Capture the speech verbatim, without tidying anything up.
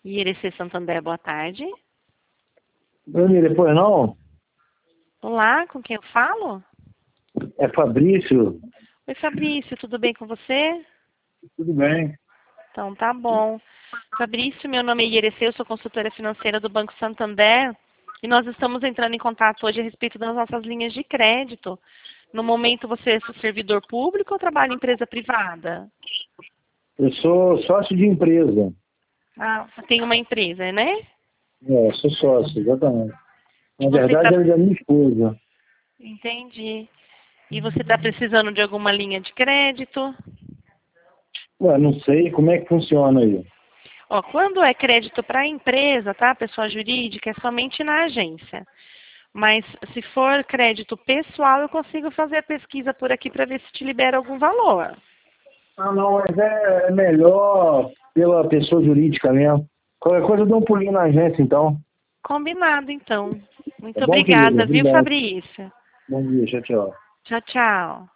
I R C Santander, boa tarde. Dani, depois não? Olá, com quem eu falo? É Fabrício. Oi, Fabrício, tudo bem com você? Tudo bem. Então, tá bom. Fabrício, meu nome é I R C, eu sou consultora financeira do Banco Santander e nós estamos entrando em contato hoje a respeito das nossas linhas de crédito. No momento, você é servidor público ou trabalha em empresa privada? Eu sou sócio de empresa. Ah, você tem uma empresa, né? É, sou sócio, exatamente. E Na você está... verdade, é da minha esposa. Entendi. E você está precisando de alguma linha de crédito? Ué, não sei como é que funciona aí. Ó, quando é crédito para a empresa, tá? Pessoa jurídica, é somente na agência. Mas se for crédito pessoal, eu consigo fazer a pesquisa por aqui para ver se te libera algum valor. Ah, não, mas é melhor pela pessoa jurídica mesmo. Qualquer coisa eu dou um pulinho na agência, então. Combinado, então. Tá Muito bom, querido? obrigada, viu, Obrigado. Fabrício? Bom dia, tchau, tchau. Tchau, tchau.